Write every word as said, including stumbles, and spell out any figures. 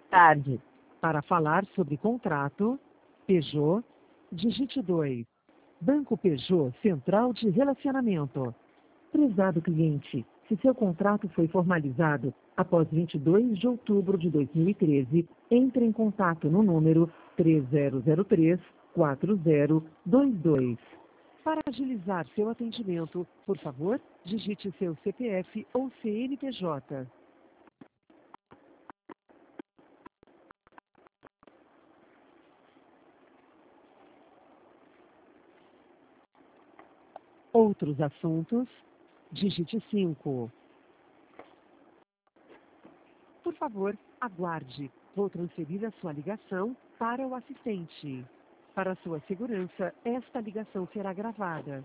Tarde. Para falar sobre contrato, Peugeot, digite dois. Banco Peugeot Central de Relacionamento. Prezado cliente, se seu contrato foi formalizado após vinte e dois de outubro de dois mil e treze, entre em contato no número três zero zero três, quatro zero dois dois. Para agilizar seu atendimento, por favor, digite seu C P F ou C N P J. Outros assuntos, digite cinco. Por favor, aguarde. Vou transferir a sua ligação para o assistente. Para sua segurança, esta ligação será gravada.